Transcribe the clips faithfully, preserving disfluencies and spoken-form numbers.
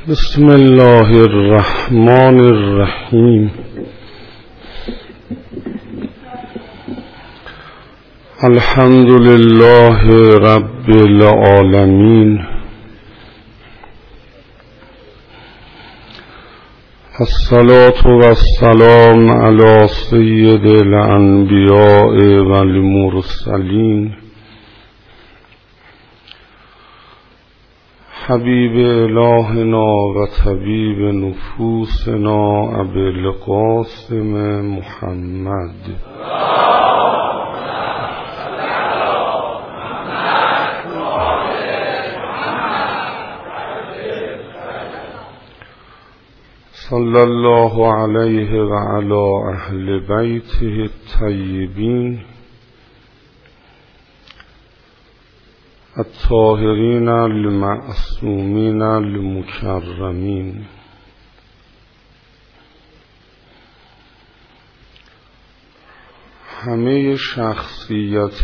بسم الله الرحمن الرحیم. الحمد لله رب العالمین. الصلاة والسلام علی سید الانبیاء والمرسلین حبیب الهنا و طبیب نفوسنا ابی القاسم محمد صلی الله علیه و علی اهل بیته الطیبین الطاهرین المعصومین المکرمین. همه شخصیت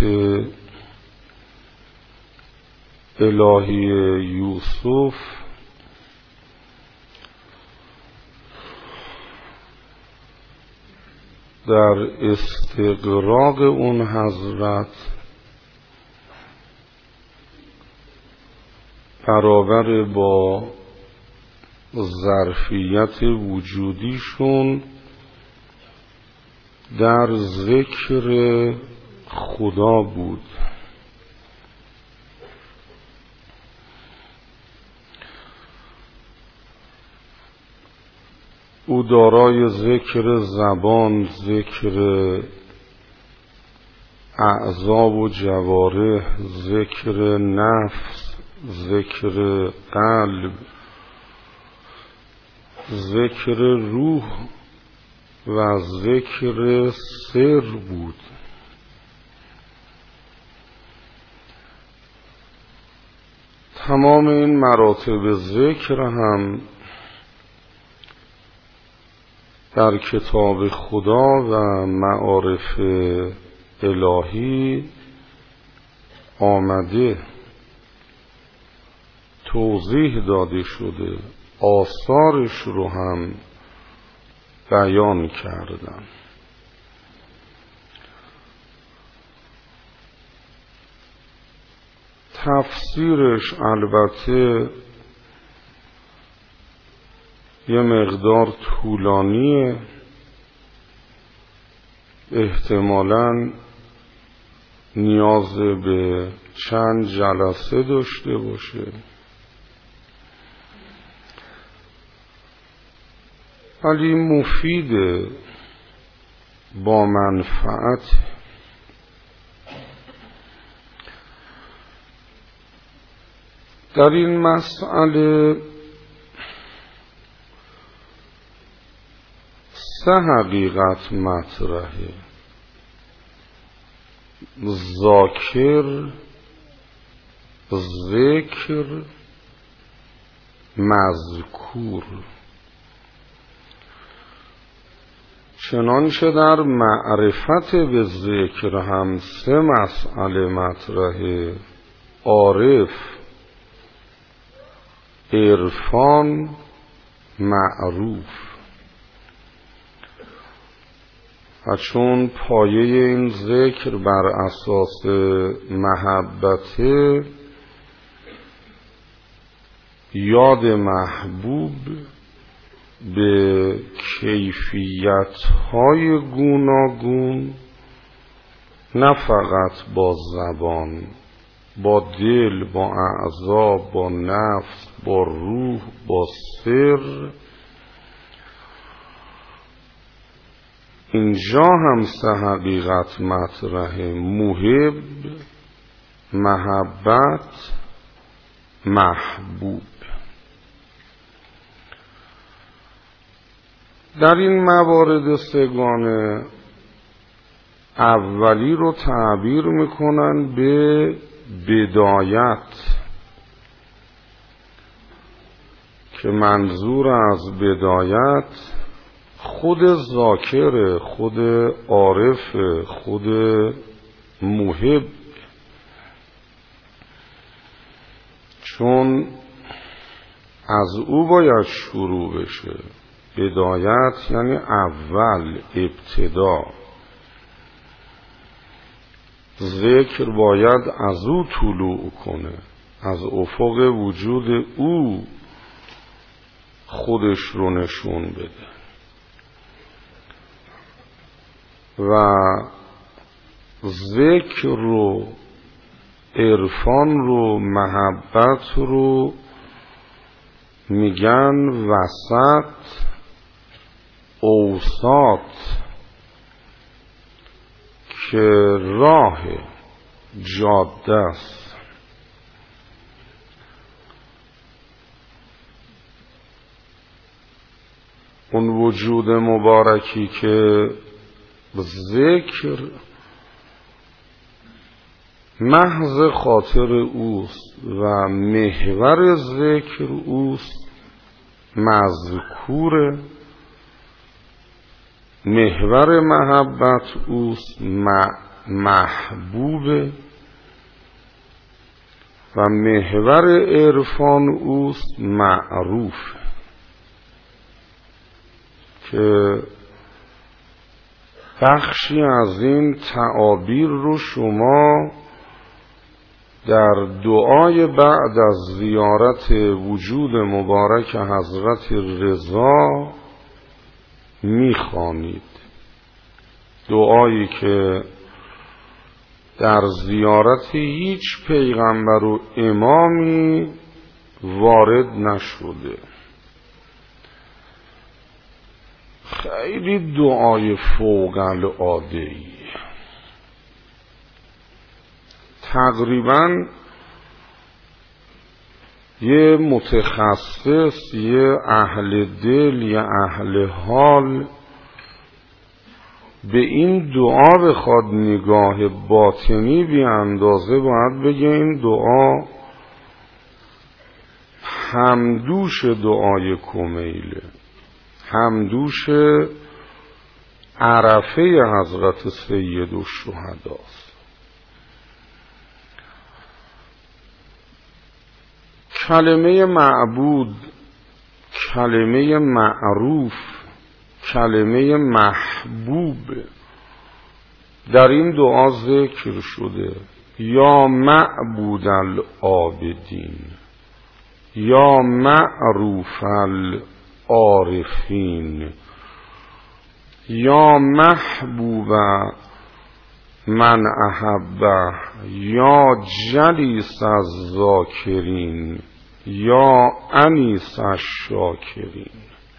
الهی یوسف در استغراق اون حضرت برابر با ظرفیت وجودیشون در ذکر خدا بود. او دارای ذکر زبان، ذکر اعضا و جوارح، ذکر نفس، ذکر قلب، ذکر روح و ذکر سر بود. تمام این مراتب ذکر هم در کتاب خدا و معارف الهی آمده، توضیح داده شده، آثارش رو هم بیان کردن. تفسیرش البته یه مقدار طولانیه، احتمالاً نیاز به چند جلسه داشته باشه، ولی مفیده، با منفعت. در این مسئله سه حقیقت مطرحه: ذاکر، ذکر، مذکور. چنانچه در معرفت به ذکر هم سه مسئله مطرحه: عارف، عرفان، معروف. و چون پایه این ذکر بر اساس محبته، یاد محبوب به کیفیت‌های گوناگون، نه فقط با زبان، با دل، با اعضا، با نفس، با روح، با سر، اینجا هم سه حقیقت مطرحه: محب، محبت، محبوب. در این موارد سگانه اولی رو تعبیر میکنن به بدایت، که منظور از بدایت خود ذاکر، خود عارف، خود محب. چون از او باید شروع بشه. بدایت یعنی اول، ابتدا. ذکر باید از او طلوع کنه، از افق وجود او خودش رو نشون بده. و ذکر رو، عرفان رو، محبت رو میگن وسط اوساط که راه جاده است. اون وجود مبارکی که ذکر محض خاطر اوست و محور ذکر اوست، مذکور، محور محبت اوست، محبوب، و محور عرفان اوست، معروف. که بخشی از این تعابیر رو شما در دعای بعد از زیارت وجود مبارک حضرت رضا میخوانید. دعایی که در زیارت هیچ پیغمبر و امامی وارد نشده. خیلی دعای فوق العاده‌ای، تقریباً یه متخصص، یه اهل دل، یه اهل حال به این دعا بخواد نگاه باطنی بیاندازه، باید بگه این دعا همدوش دعای کمیله، همدوش عرفه حضرت سید الشهداست. کلمه معبود، کلمه معروف، کلمه محبوب در این دعا ذکر شده. یا معبود العابدین، یا معروف العارفین، یا محبوب من احبه، یا جلیس الذاکرین، یا انیس الشاکرین.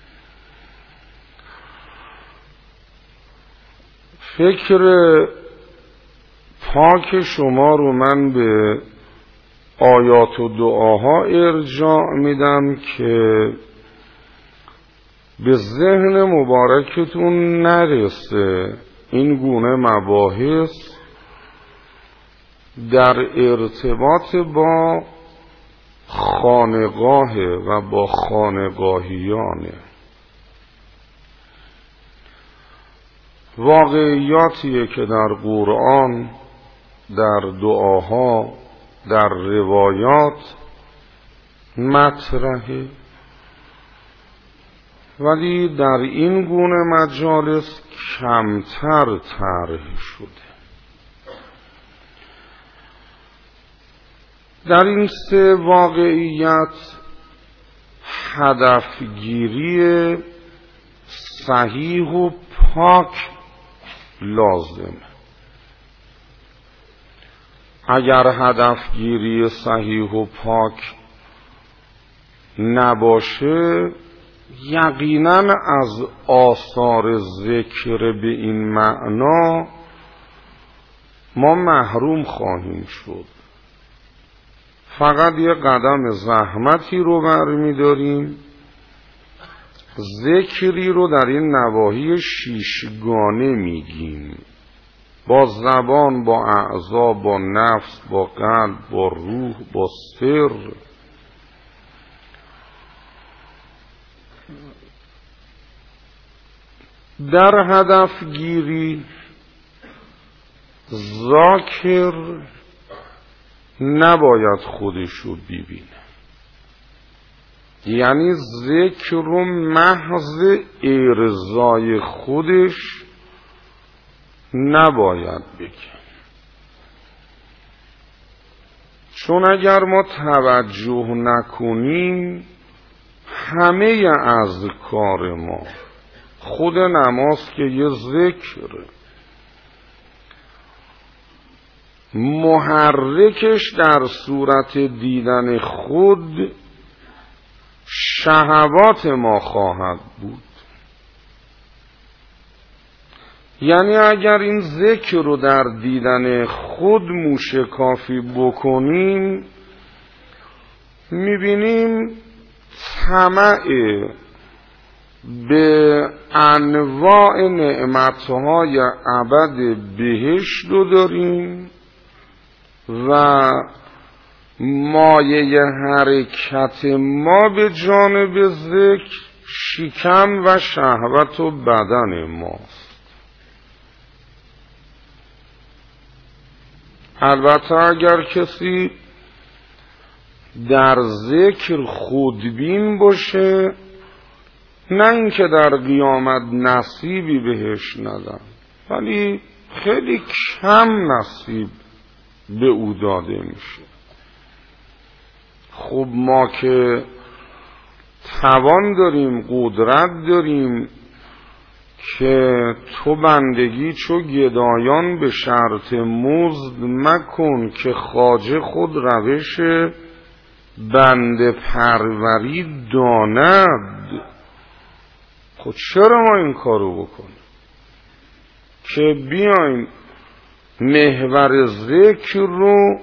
فکر پاک شما رو من به آیات و دعاها ارجاع میدم که به ذهن مبارکتون نرسه این گونه مباحث در ارتباط با خانقاه و با خانقاهیانه. واقعیاتیه که در قرآن، در دعاها، در روایات مطرحه، ولی در این گونه مجالس کمتر طرح شده. در این سه واقعیت هدفگیری صحیح و پاک لازمه. اگر هدفگیری صحیح و پاک نباشه، یقینا از آثار ذکر به این معنا ما محروم خواهیم شد. فقط یه قدم زحمتی رو برمی داریم، ذکری رو در این نواحی شیشگانه میگیم، با زبان، با اعضا، با نفس، با قلب، با روح، با سر. در هدف گیری ذاکر نباید خودشو ببینه. یعنی ذکر رو محض ارضای خودش نباید بگیم، چون اگر ما توجه نکنیم همه از کار ما، خود نماز که یه ذکره، محرکش در صورت دیدن خود شهوات ما خواهد بود. یعنی اگر این ذکر رو در دیدن خود موشکافی بکنیم، میبینیم طمع به انواع نعمتهای ابد بهشت رو داریم و مایه حرکت ما به جانب ذکر شکم و شهوت و بدن ماست. البته اگر کسی در ذکر خودبین باشه، نه اینکه در قیامت نصیبی بهش ندن، ولی خیلی کم نصیب به او داده میشه. خب ما که توان داریم، قدرت داریم که تو بندگی چو گدایان به شرط مزد مکن، که خواجه خود روش بنده پروری داند. خود چرا ما این کارو بکنیم که بیاین محور ذکر رو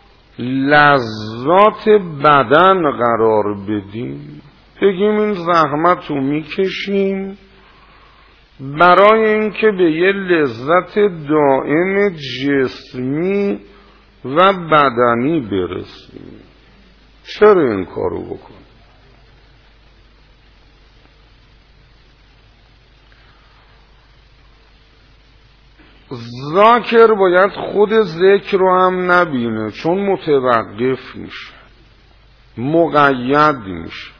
لذات بدن قرار بدیم، بگیم این زحمت رو میکشیم برای اینکه به یه لذت دائم جسمی و بدنی برسیم. چرا این کارو بکنیم؟ ذاکر باید خود ذکر رو هم نبینه، چون متوقف میشه، مقید میشه،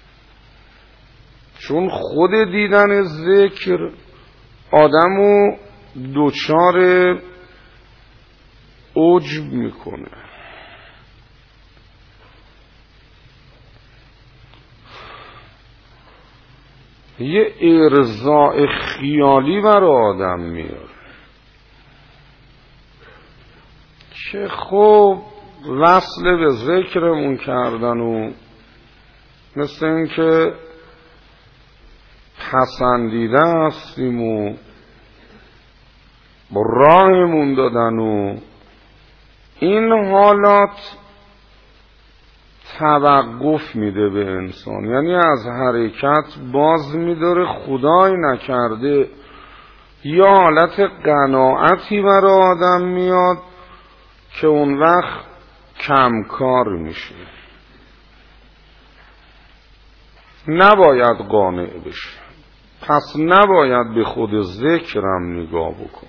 چون خود دیدن ذکر آدمو دوچار عجب میکنه. یه ارضاء خیالی برای آدم میاره که خب وصل به ذکرمون کردن و مثل این که پسندیده هستیم و راهمون دادن و این حالات توقف میده به انسان، یعنی از حرکت باز میداره. خدای نکرده یا حالت قناعتی برای آدم میاد که اون وقت کمکار میشه. نباید قانع بشه، پس نباید به خود ذکرم نگاه بکنه.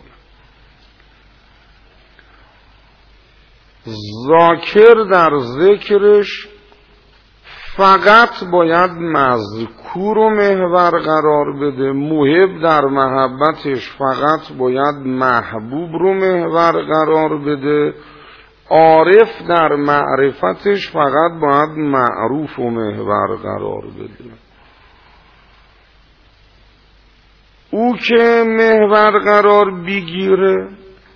ذاکر در ذکرش فقط باید مذکور و محور قرار بده، محب در محبتش فقط باید محبوب رو محور قرار بده، عارف در معرفتش فقط باید معروف و محور قرار بده. او که محور قرار بگیره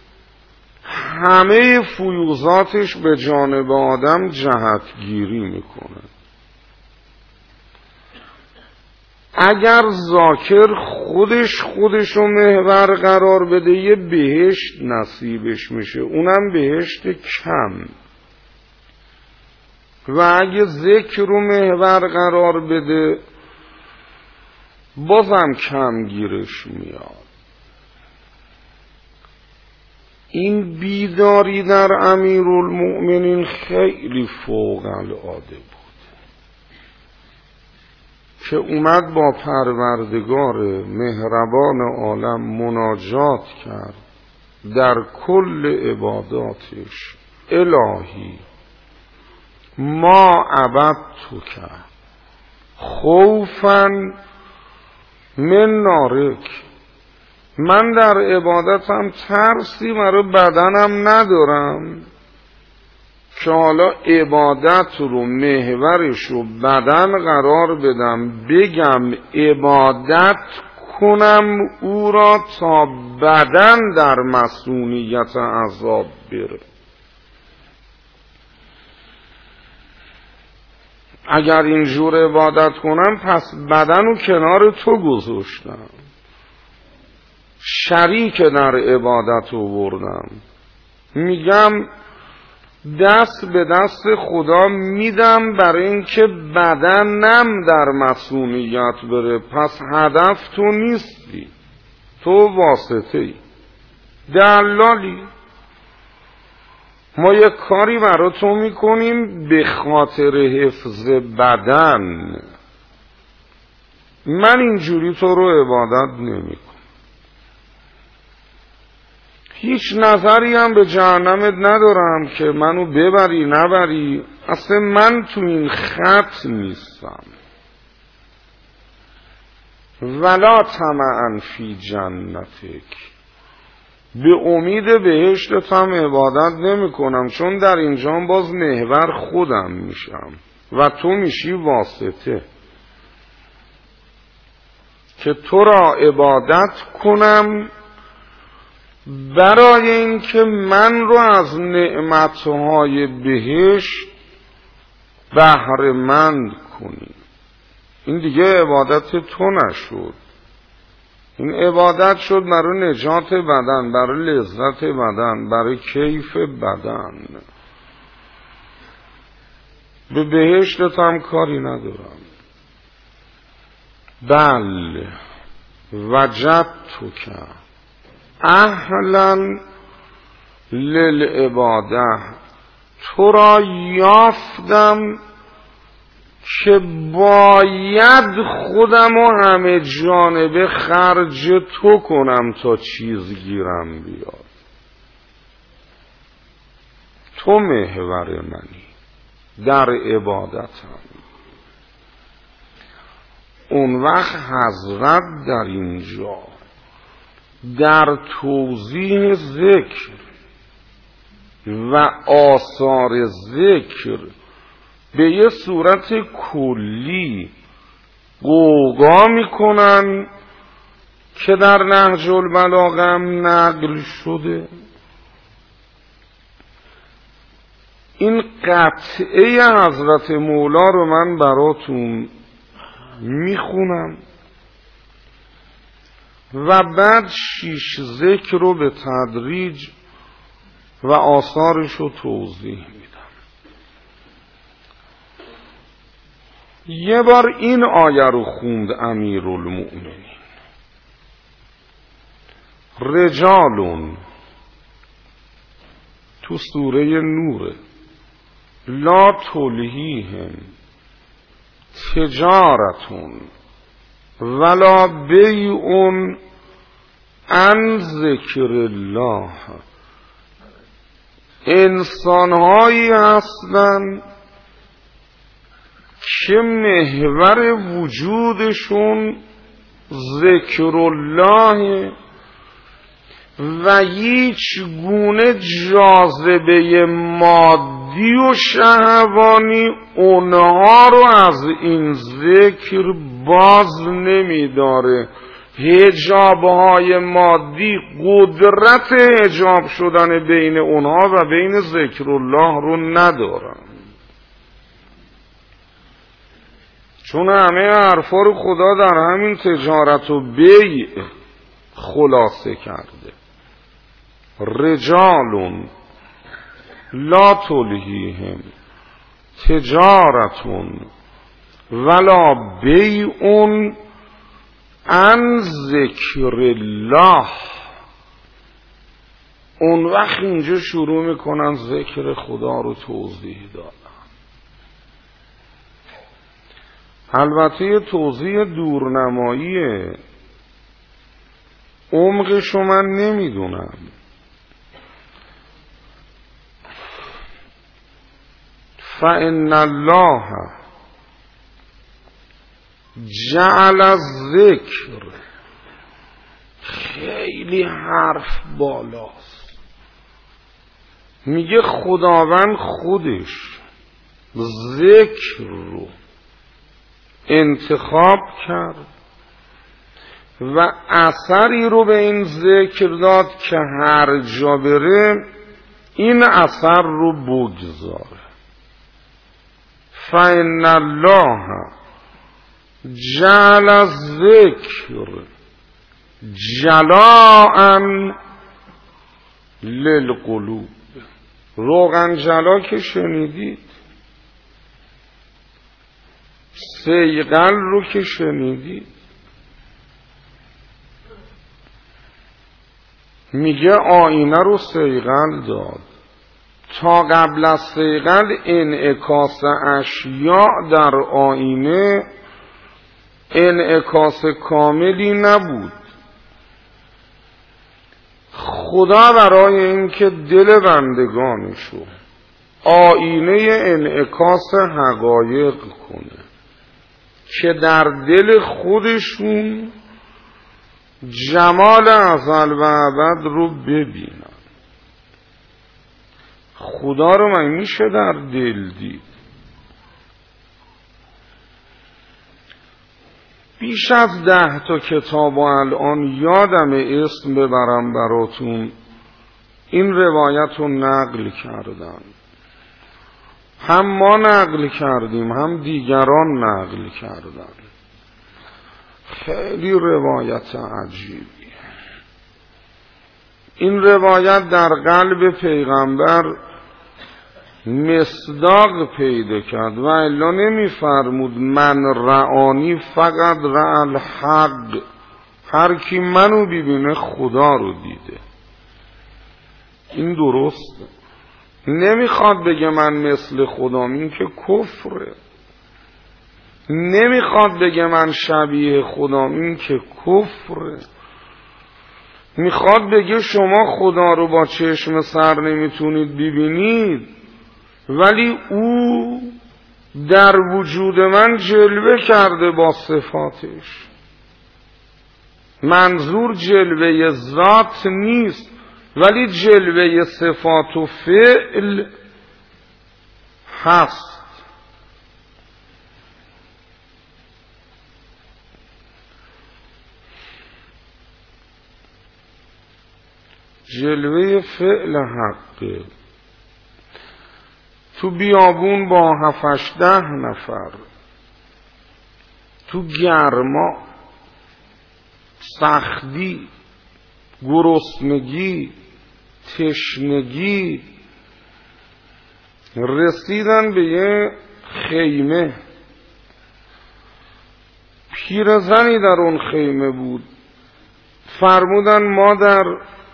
همه فیوضاتش به جانب آدم جهتگیری میکنه. اگر ذاکر خودش خودش رو محور قرار بده یه بهشت نصیبش میشه، اونم بهشت کم. و اگه ذکر رو محور قرار بده بازم کم گیرش میاد. این بیداری در امیرالمؤمنین خیلی فوق العاده بود که اومد با پروردگار مهربان عالم مناجات کرد در کل عباداتش: الهی ما عبدتک خوفا من نارک، من در عبادتم ترسی برای بدنم ندارم که حالا عبادت رو محورش رو بدن قرار بدم، بگم عبادت کنم او را تا بدن در مسئولیت عذاب بره. اگر اینجور عبادت کنم پس بدن رو کنار تو گذاشتم، شریک در عبادت آوردم. میگم دست به دست خدا میدم برای اینکه بدنم در مسئولیت بره. پس هدف تو نیستی، تو واسطه ای، دلالی. ما یک کاری برای تو میکنیم به خاطر حفظ بدن. من اینجوری تو رو عبادت نمیکنم. هیچ نظری هم به جهنمت ندارم که منو ببری نبری. اصلا من تو این خط نیستم. ولا طمعا فی جنتک، به امید بهشتت هم عبادت نمی کنم، چون در اینجا باز محور خودم میشم و تو میشی واسطه که تو را عبادت کنم برای اینکه من رو از نعمتهای بهشت بهره مند کنی. این دیگه عبادت تو نشد، این عبادت شد برای نجات بدن، برای لذت بدن، برای کیف بدن. به بهشتت هم کاری ندارم. بل وجدتک اهلا للعباده، تو را یافتم که باید خودم و همه جانبه خرج تو کنم تا چیز گیرم بیاد. تو محور منی در عبادتم. اون وقت حضرت در اینجا در توضیح ذکر و آثار ذکر به یه صورت کلی قوقا میکنن که در نهج البلاغه هم نقل شده. این قطعه حضرت مولا رو من براتون میخونم و بعد شیش ذکر رو به تدریج و آثارش رو توضیح میدم. یه بار این آیه رو خوند امیرالمؤمنین: رجالون، تو سوره نوره، لا تلهیهم تجارتون ولا بیعون عن ذکر الله. انسانهایی هستند که محور وجودشون ذکر الله و هیچ گونه جاذبه مادی و شهوانی اونها رو از این ذکر باز نمیداره. حجابهای مادی قدرت حجاب شدن بین اونها و بین ذکر الله رو ندارن، چون همه حرفا رو خدا در همین تجارت و بیع خلاصه کرده. رجالون لا تلهیهم تجارتون ولا بیعون عن ذکر الله. اون وقت اینجا شروع میکنن ذکر خدا رو توضیح دادن. البته توضیح دورنمایی عمقشو من نمیدونم، فإن الله جعل الذکر، خیلی حرف بالاست. میگه خداوند خودش ذکر رو انتخاب کرد و اثری رو به این ذکر داد که هر جا بره این اثر رو بگذاره. فإن الله جعل الذکر جلاء للقلوب. روغن جلا که شنیدید، صیقل رو که شنیدید، میگه آینه رو صیقل داد تا قبل از صیقل انعکاس اشیاء در آینه انعکاس کاملی نبود. خدا برای اینکه دل بندگانشو آینه انعکاس حقایق کنه که در دل خودشون جمال ازل و ابد رو ببینن. خدا رو من میشه در دل دید؟ بیش از ده تا کتاب و الان یادم اسم ببرم براتون این روایت رو نقل کردن. هم ما نقل کردیم هم دیگران نقل کردن. خیلی روایت عجیبی. این روایت در قلب پیغمبر مصداق پیدا کرد و الا نمی فرمود من رعانی فقط رع الحق، هر کی منو ببینه خدا رو دیده. این درسته. نمیخواد بگه من مثل خدام، این که کفره. نمیخواد بگه من شبیه خدام، این که کفره. میخواد بگه شما خدا رو با چشم سر نمیتونید ببینید ولی او در وجود من جلوه کرده با صفاتش. منظور جلوه ذات نیست ولی جلوه صفات و فعل هست. جلوه فعل حقه. تو بیابون با هفتش ده نفر، تو گرما، سختی، گرسنگی، تشنگی، رسیدن به یه خیمه. پیرزنی در اون خیمه بود. فرمودن مادر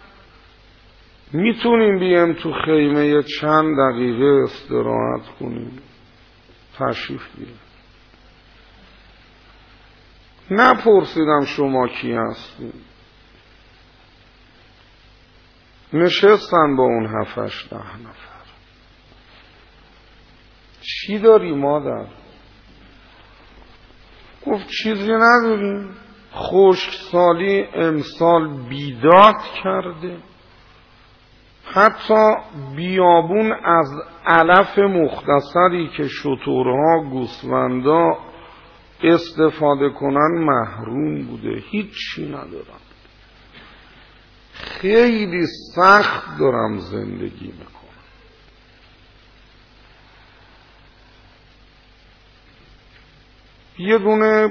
میتونیم بیام تو خیمه یه چند دقیقه استراحت کنیم؟ تشریف بیارید. نپرسیدم شما کی هستید. نشستن با اون هفتش ده نفر. چی داری مادر؟ گفت چیزی نداریم. خشکسالی امسال بیداد کرده. حتی بیابون از علف مختصری که شترها گوسفندا استفاده کنن محروم بوده. هیچی ندارم. خیلی سخت دارم زندگی میکنم. یه دونه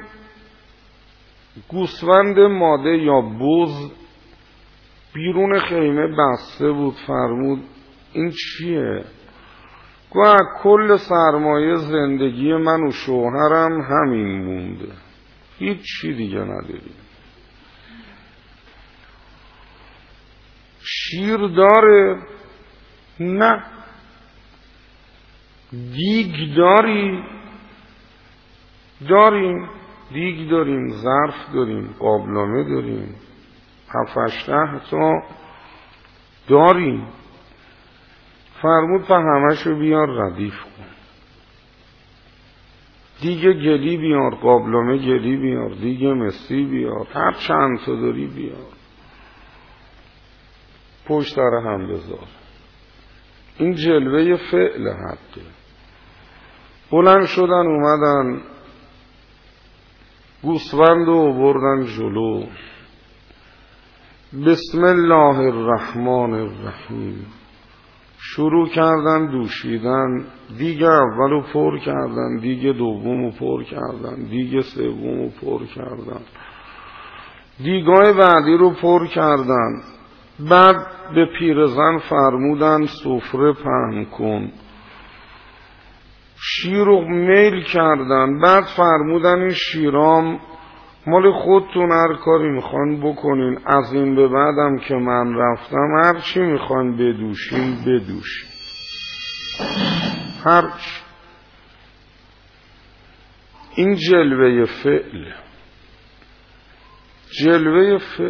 گوسفند ماده یا بز بیرون خیمه بسته بود. فرمود این چیه؟ گوه کل سرمایه زندگی من و شوهرم همین مونده، هیچ چی دیگه نداریم. شیر داره؟ نه. دیگ داری؟ داریم. دیگ داریم، ظرف داریم، قابلمه داریم، هفتش ده تا داریم. فرمود تا همشو بیار ردیف کن. دیگه گلی بیار، قابلمه گلی بیار، دیگه مسی بیار، هر چند تا داری بیار، پشت سر هم بذار. این جلوه فعل حقه. بلند شدن اومدن گوسفند و بردن جلو. بسم الله الرحمن الرحیم شروع کردن دوشیدن. دیگه اولو پر کردن، دیگه دومو پر کردن، دیگه سومو پر کردن، دیگای بعدی رو پر کردن. بعد به پیرزن فرمودن سفره پهن کن. شیر رو میل کردن. بعد فرمودن این شیرام مال خودتون، هر کاری میخوان بکنین، از این به بعدم که من رفتم هر چی میخوان بدوشین بدوشین، هر چی. این جلوه فعل، جلوه فعل.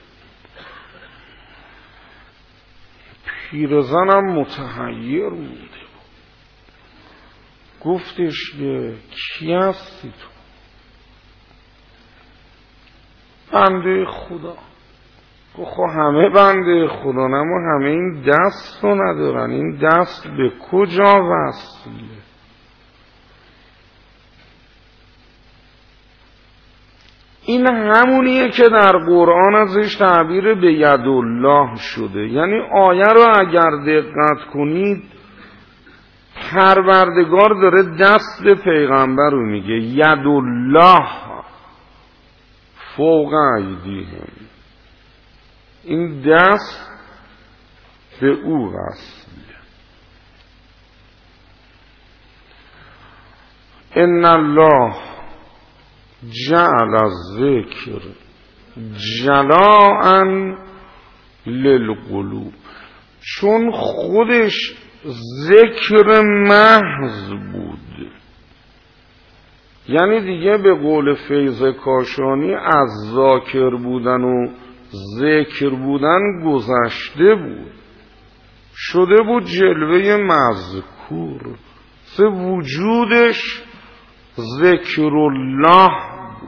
پیرزنم متحیر بوده، گفتش که کی هستی تو؟ بنده خدا. گفت خب همه بنده خدا، اما همه این دست رو ندارن. این دست به کجا وصله؟ این همونیه که در قرآن ازش تعبیر به یدالله شده. یعنی آیه رو اگر دقت کنید، پروردگار داره دست پیغمبر رو میگه یدالله فوق ایدیهم، این دست به او وصله. ان الله جعل الذکر جلاء للقلوب، چون خودش ذکر محض بود. یعنی دیگه به قول فیض کاشانی از ذاکر بودن و ذکر بودن گذشته بود، شده بود جلوه مذکور. سه وجودش ذکر الله بود.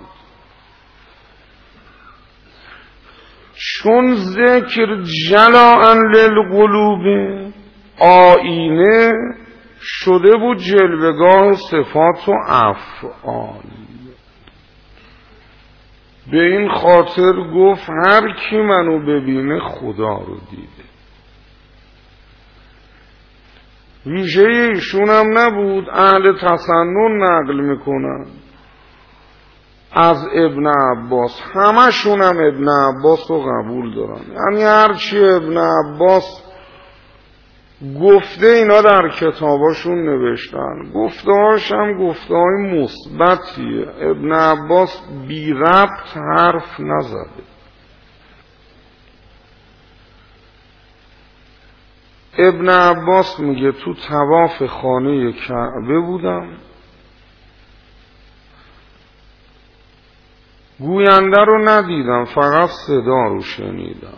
چون ذکر جلاء للقلوب آینه شده بود جلوگاه صفات و افعال. به این خاطر گفت هر کی منو ببینه خدا رو دیده. ویژه ایشون هم نبود، اهل تسنن نقل میکنن از ابن عباس، همشون هم ابن عباس رو قبول دارن. یعنی هرچی ابن عباس گفته اینا در کتاباشون نوشتن. گفتهاش هم گفته‌های مثبتیه. ابن عباس بی ربط حرف نزده. ابن عباس میگه تو طواف خانه کعبه بودم، گوینده رو ندیدم، فقط صدا رو شنیدم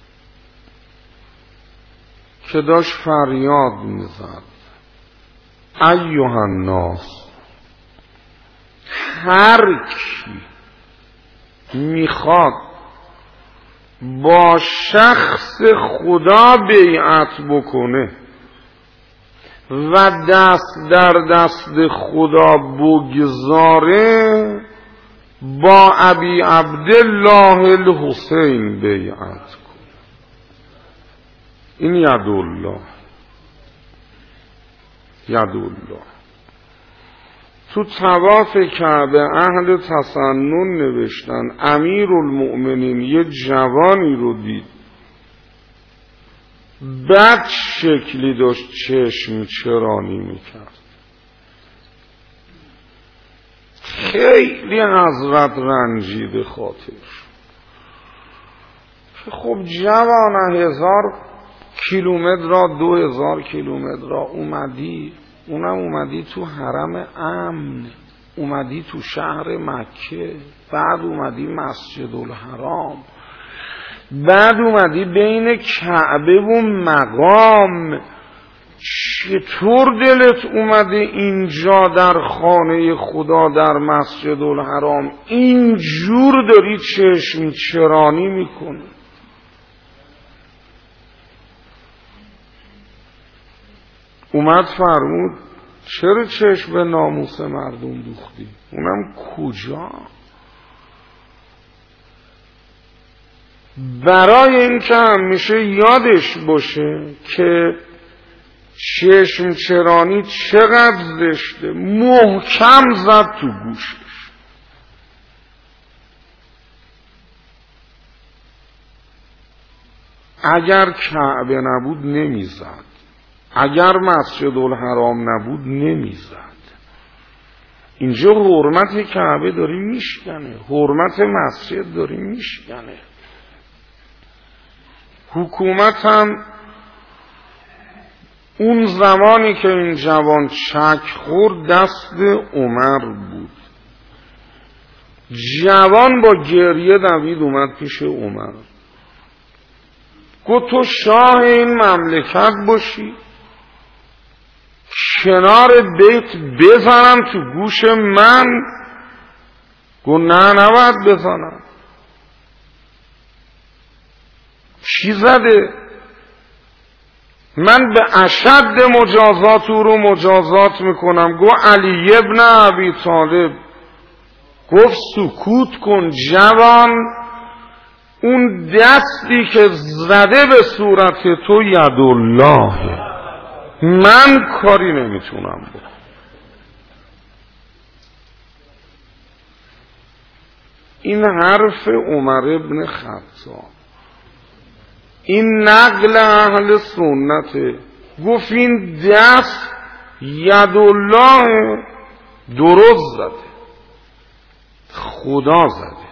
که داشت فریاد میزد ایها الناس، هر کی میخواد با شخص خدا بیعت بکنه و دست در دست خدا بگذاره، با ابی عبدالله الحسین بیعت کن. این یدالله، یدالله. تو طواف کعبه اهل تسنن نوشتن امیر المؤمنین یه جوانی رو دید، بد شکلی داشت چشم چرانی میکرد، خیلی حضرت رنجیده خاطرش که خب جوان هزار کیلومتر را دو هزار کیلومتر را اومدی، اونم اومدی تو حرم امن، اومدی تو شهر مکه، بعد اومدی مسجد الحرام، بعد اومدی بین کعبه و مقام، چطور دلت اومده اینجا در خانه خدا در مسجد الحرام اینجور داری چشم چرانی میکنی؟ اومد فرمود چرا چشم به ناموس مردم دوختی؟ اونم کجا؟ برای این که همیشه یادش باشه که چشم چرانی چقدر زشته، محکم زد تو گوشش. اگر کعبه نبود نمیزد، اگر مسجد الحرام نبود نمیزد. اینجا حرمت کعبه داری میشکنه، حرمت مسجد داری میشکنه. حکومت هم اون زمانی که این جوان چک خورد دست عمر بود. جوان با گریه دوید اومد پیش عمر، گفت تو شاه این مملکت باشی، کنار بیت بزنم تو گوش من؟ گفت نه نباید بزنم. چی زده؟ من به اشد مجازات او رو مجازات میکنم. گفت علی ابن ابی طالب. گفت سکوت کن جوان، اون دستی که زده به صورت تو یدالله، من کاری نمیتونم بکنم. این حرف عمر ابن خطاب، این نقل اهل سنته. گفت این دست یدالله درست زده، خدا زده،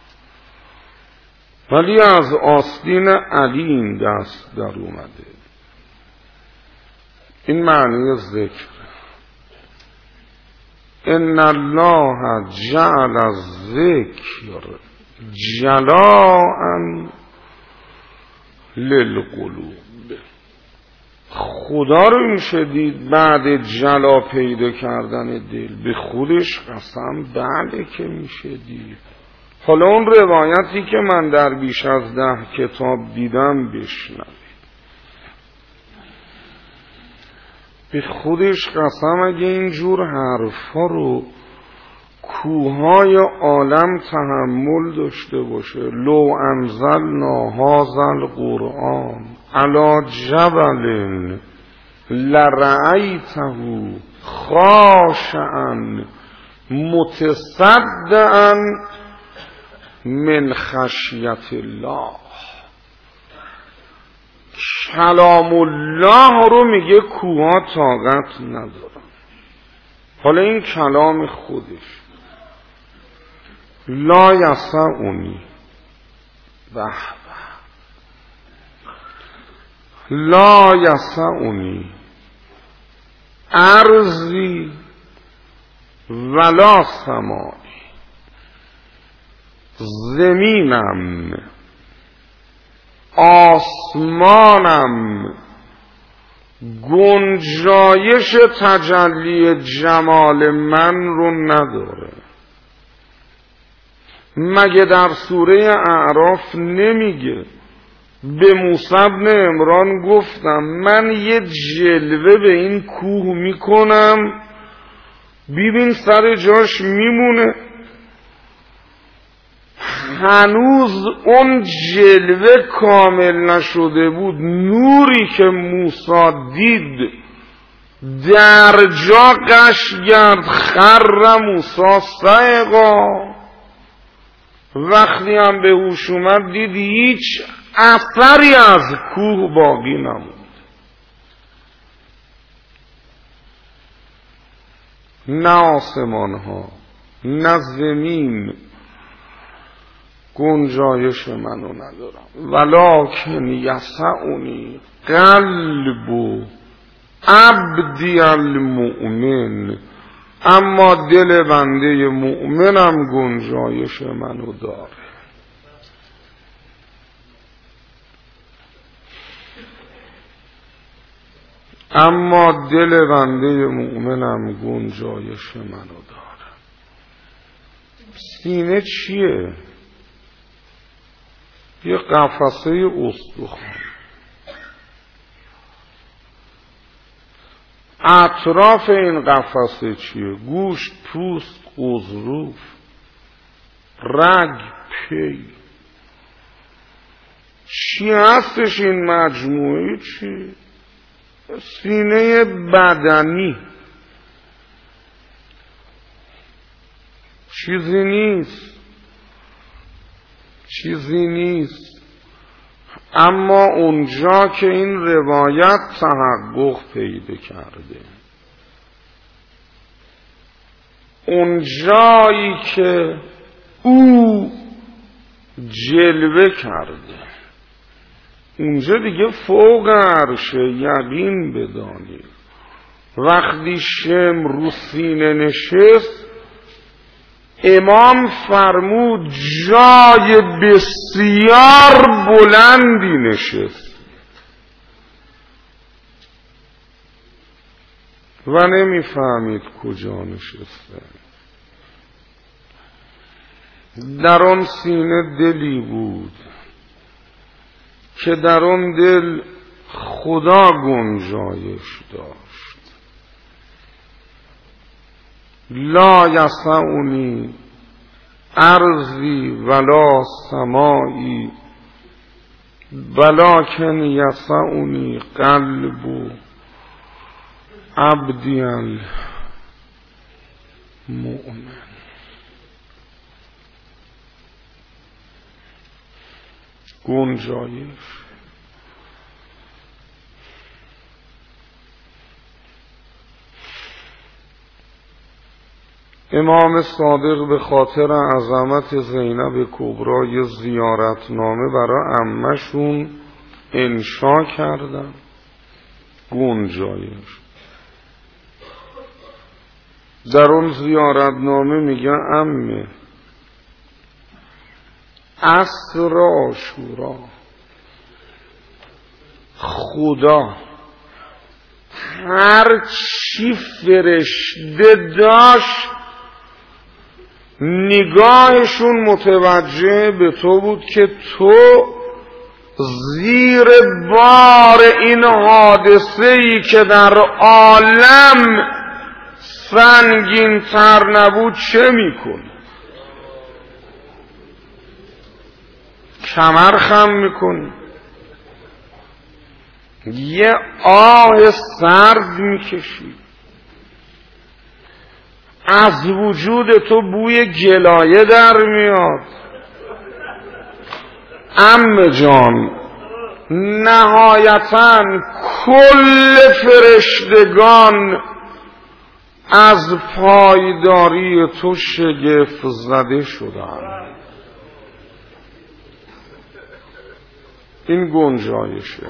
ولی از آستین علی این دست در اومده. این معنی ذکر. ان الله جعل الذکر جلاء للقلوب. خدا رو میشه دید بعد جلا پیدا کردن دل. به خودش قسم بله که میشه دید. حالا اون روایتی که من در بیش از ده کتاب دیدم بشنوید. به خودش قسم اگه اینجور حرفا رو کوههای عالم تحمل داشته باشه، لو انزلنا هذا القرآن علی جبل لرأیته خاشعا متصدعا من خشیت الله. کلام الله رو میگه کوها طاقت ندارن. حالا این کلام خودش لا یسعنی به لا یسعنی ارضی ولا سمایی. زمینم آسمانم گنجایش تجلی جمال من رو نداره. مگه در سوره اعراف نمیگه به موسی بن عمران گفتم من یه جلوه به این کوه میکنم ببین سر جاش میمونه؟ هنوز اون جلوه کامل نشده بود. نوری که موسی دید در جا قش گرد، خر موسی صعقا. وقتی هم به هوش اومد دید هیچ اثری از کوه باقی نموند. نه آسمان ها نه زمین گنجایش منو ندارم. ولکن یسعنی قلب عبدی المؤمن، اما دل بنده مؤمنم گنجایش منو داره. اما دل بنده مؤمنم گنجایش منو داره. سینه چیه؟ یه قفسه استخوان. اطراف این قفسه چیه؟ گوشت، پوست، قضروف، رگ، پی. چی هستش این مجموعه؟ چی؟ سینه بدنی. چیزی نیست، چیزی نیست. اما اونجا که این روایت تحقق پیدا کرده، اونجایی که او جلوه کرده، اونجا دیگه فوق عرشه. یقین بدانید وقتی شم رو سینه نشست، امام فرمود جای بسیار بلندی نشست و نمیفهمید کجا نشسته. در آن سینه دلی بود که در آن دل خدا گنجایش داشت. لا یسعنی ارضی ولا سمایی ولکن یسعنی قلب عبدی المؤمن. گنجایش. امام صادق به خاطر عظمت زینب کبرا زیارتنامه برای عمه‌شون انشا کردن. گنجایش. در اون زیارتنامه میگه عمه عصر عاشورا خدا هر چی فرشته داشت نگاهشون متوجه به تو بود که تو زیر بار این حادثه‌ای که در عالم سنگین تر نبود چه میکنی؟ کمر خم میکنی، یه آه سرد میکشی، از وجود تو بوی گلایه در میاد. عمه جان نهایتاً کل فرشتگان از پایداری تو شگفت زده شدند. این گنجایشه.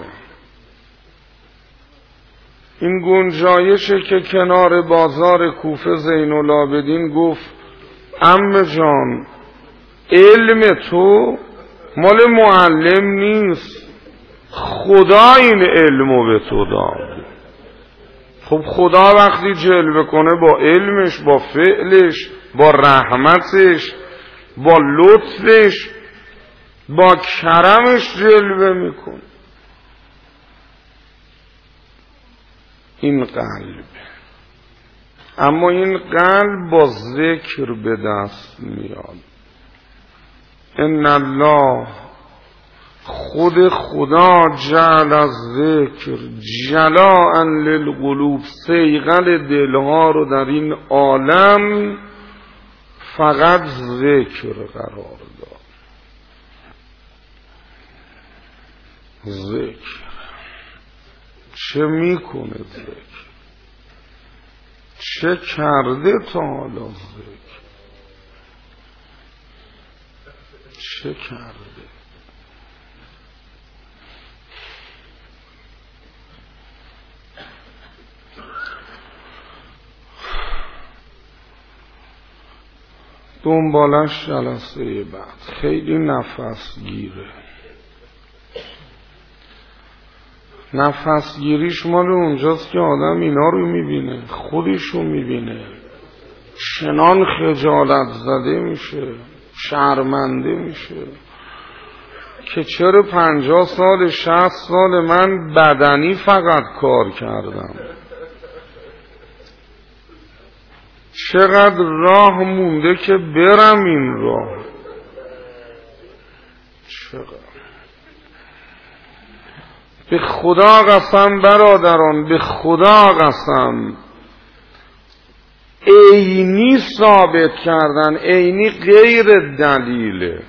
این گنجایشه که کنار بازار کوفه زین العابدین گفت عمه جان علم تو مال معلم نیست، خدا این علمو به تو داد. خب خدا وقتی جلوه کنه با علمش، با فعلش، با رحمتش، با لطفش، با کرمش جلوه میکنه. این قلب. اما این قلب با ذکر به دست میاد. ان الله خود خدا جعل از ذکر جلاء للقلوب، صیقل دلها رو در این عالم فقط ذکر قرار داد. ذکر چه میکنه؟ ذکر چه کرده تا حالا؟ ذکر چه کرده؟ دنبالش جلسه بعد. خیلی نفس گیره. نفس گیریش مال اونجاست که آدم اینا رو میبینه، خودشو میبینه، چنان خجالت زده میشه، شرمنده میشه که چرا پنجاه سال شصت سال من بدنی فقط کار کردم، چقدر راه مونده که برم این راه، چقدر. به خدا قسم برادران، به خدا قسم، عینی ثابت کردن، عینی غیر دلیله،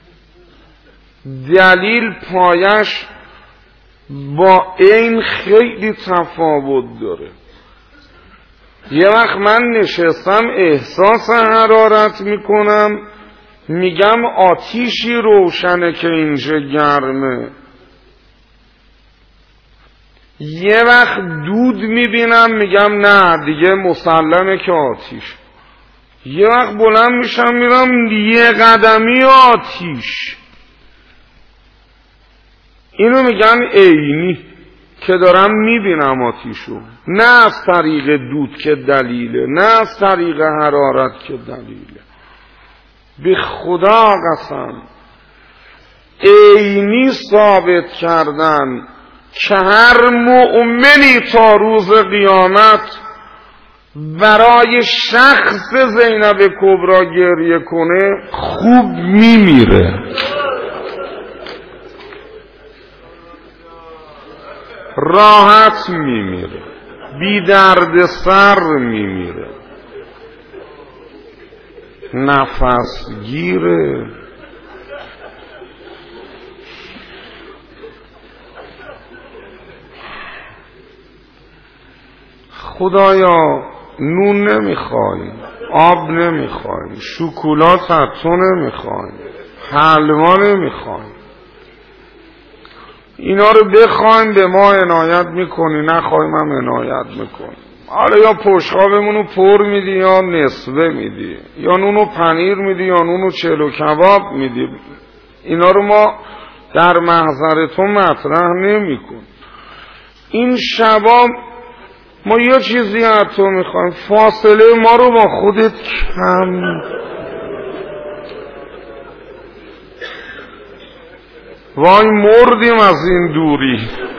دلیل پایش با عین خیلی تفاوت داره. یه وقت من نشستم احساس حرارت میکنم، میگم آتیشی روشنه که اینجا گرمه. یه وقت دود میبینم میگم نه دیگه مسلمه که آتیش. یه وقت بلند میشم میرم یه قدمی آتیش. اینو میگن عینی که دارم میبینم آتیشو، نه از طریق دود که دلیله، نه از طریق حرارت که دلیله. به خدا قسم عینی ثابت کردن که هر مؤمنی تا روز قیامت برای شخص زینب کبرا گریه کنه خوب میمیره، راحت میمیره، بی درد سر میمیره، نفس گیره. خدایا نون نمیخوایم، آب نمیخوایم، شکلات از تو نمیخوایم، حلوا نمیخوایم. اینا رو بخوایم به ما عنایت میکنی، نخوایم هم عنایت میکنی. حالا یا پشقابمون رو پر میدی یا نصفه میدی، یا نون و پنیر میدی یا نون و چلو کباب میدی. اینا رو ما در محضر تو مطرح نمیکنیم. این شبا ما یه چیزی از تو میخوایم، فاصله ما رو با خودت کم. وای مردیم از این دوری.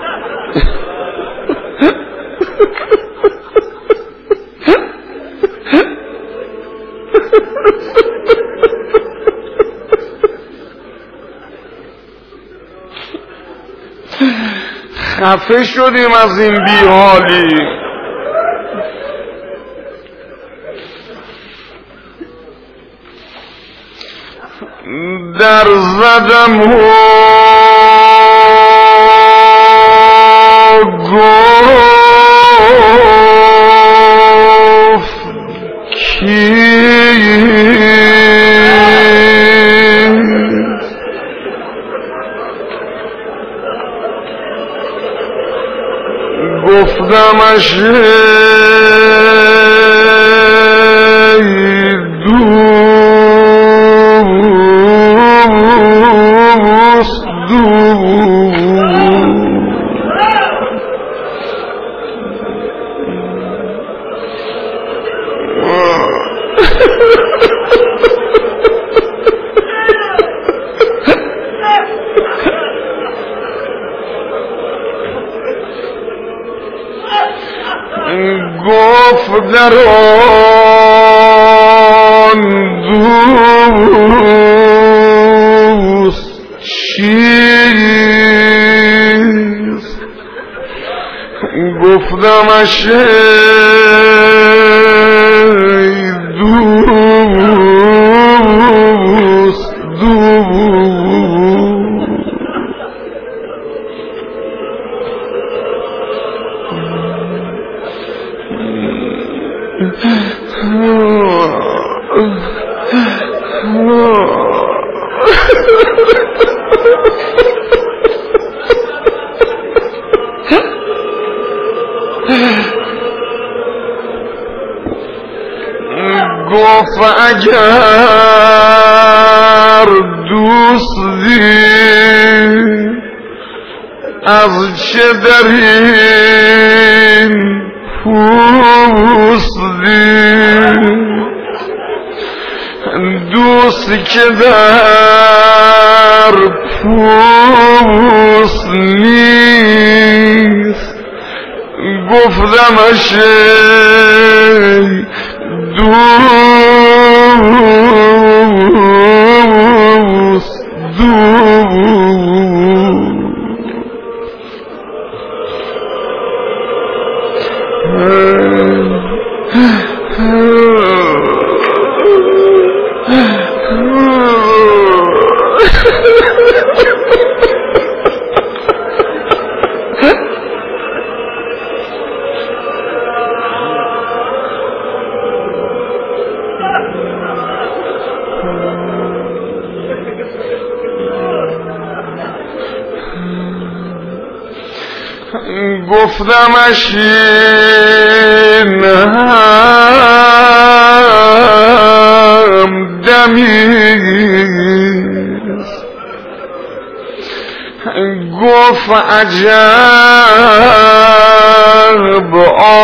خفه شدیم از این بیحالی. در زدم و گفت کی گفتمش گفت در آن دوست چیست؟ گفتمش دوست دوست گفت اگر دوستی از چه در این پوستی دوست که در پوست نیست گفتمش دوست دوست گفتمش این هم دمیست گفت عجب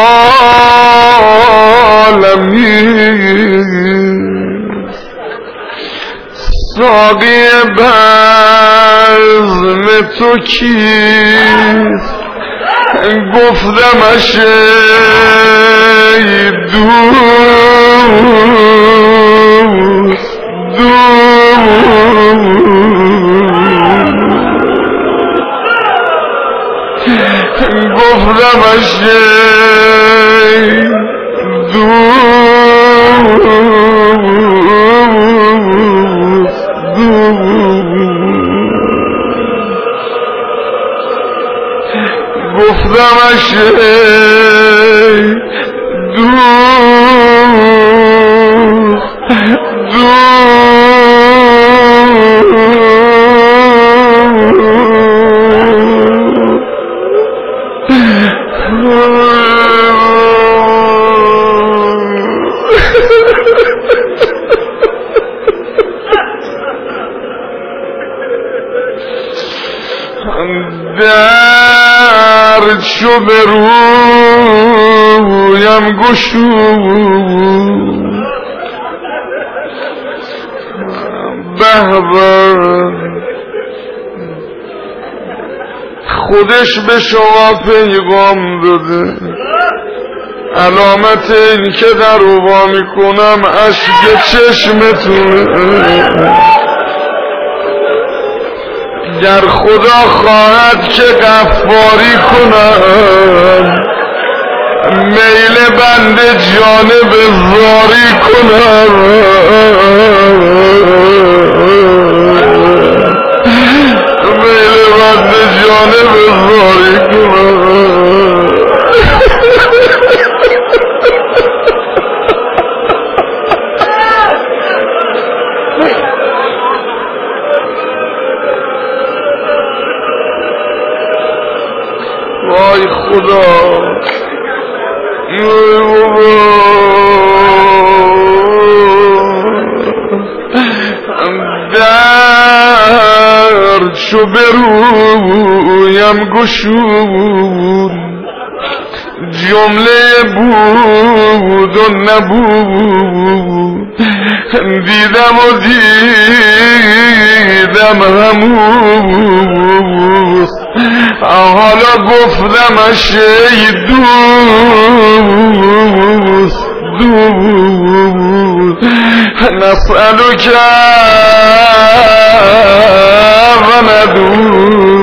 عالمیست ساقی بزم تو کیست گفتمش ای دوست دوست گفتمش ای دوست دوست گفتمش دوست در چو به رویم گشود به به خودش به شما پیغام داده علامت این که در اوبا میکنم اشک چشمتونه گر خدا خواهد که غفاری کنم میل بنده جانب زاری کنم میل بنده جانب زاری کنم وای خدا در چو برویم گشود جمله بود و نبود دیدم و دیدم هموست حالا گفتمش ای دوست دوست نسألک و ندوست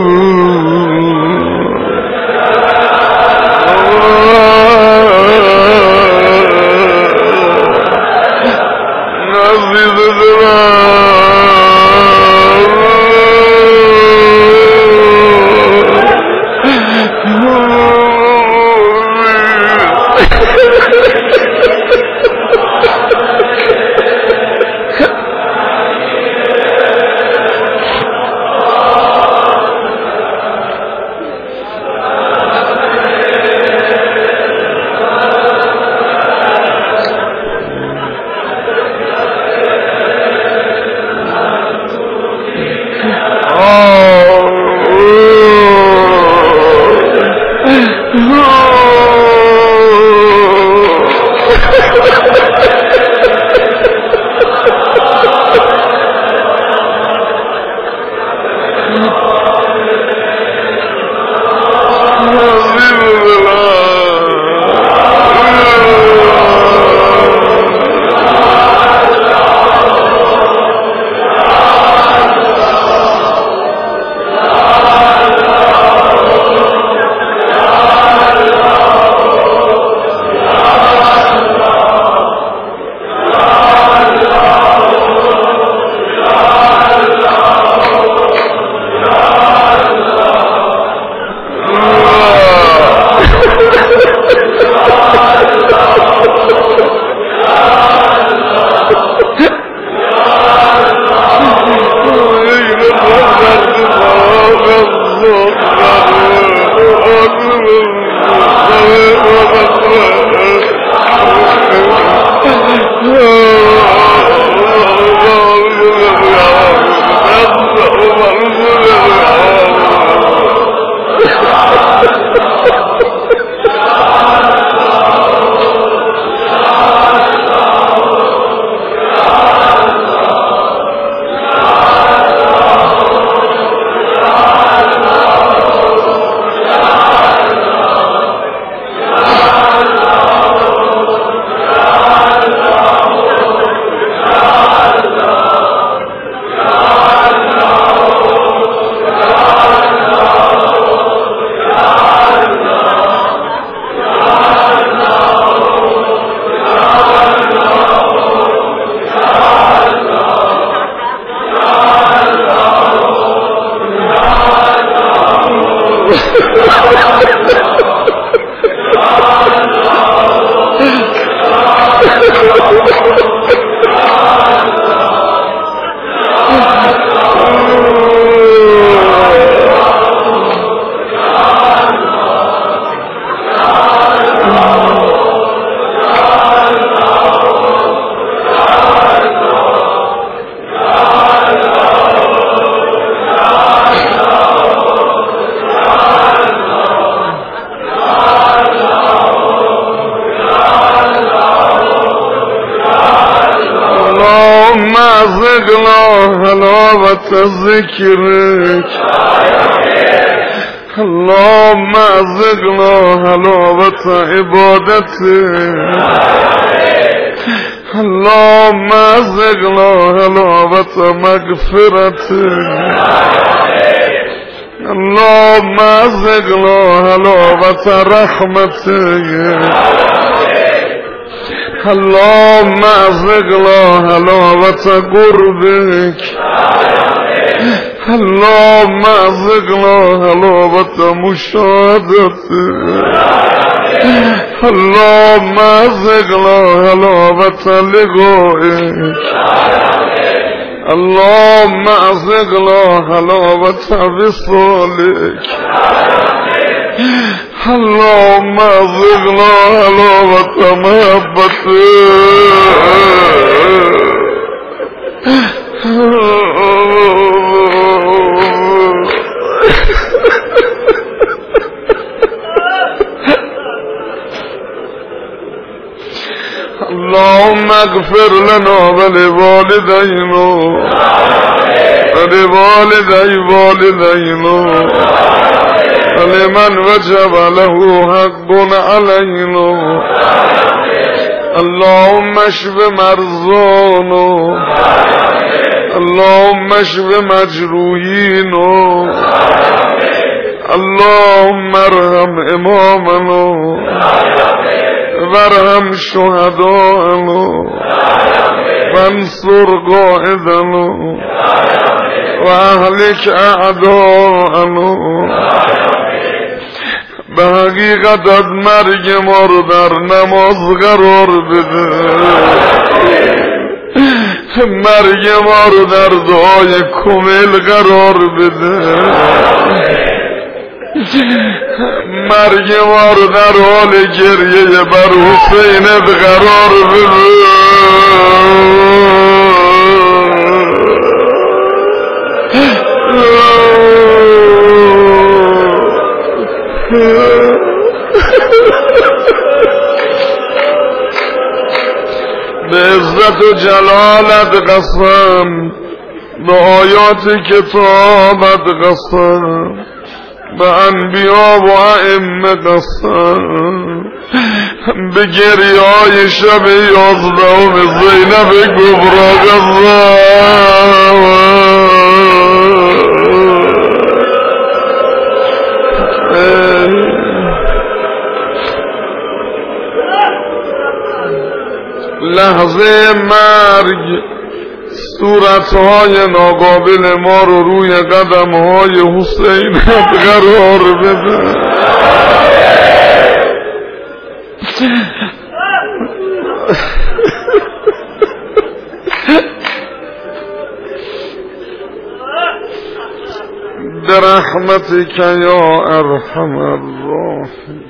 عزیز ذقنا حلاوة ذكرك اللهم ذقنا حلاوة عبادتك اللهم ذقنا حلاوة مغفرتك اللهم ذقنا حلاوة رحمتك اللهم ذقنا حلاوة قربك اللهم ذقنا حلاوة مشاهدتك اللهم ذقنا حلاوة لقائك اللهم ذقنا حلاوة وصالك اللهم ذقنا حلاوة محبتك اللهم اغفر لنا ولوالدينا ولوالدي والدينا ولمن وجب له حق علينا اللهم اشف مرضانا اللهم اشف مجروحينا اللهم ارحم امامنا وارحم شهداءنا وانصر قائدنا واهلك اعداءنا به حقیقت مرگ ما رو در نماز قرار بده مرگ ما رو در دعای کمیل قرار بده مرگ ما رو در حال گریه بر حسینت قرار بده به عزت و جلالت قسم به آیات کتابت قسم به انبیا و ائمه قسم به گریه های شب یازدهم زینب کبری قسم لحظه مرگ صورتهای ناقابل ما رو روی قدمهای حسین قرار بده برحمتك یا ارحم الراحمین.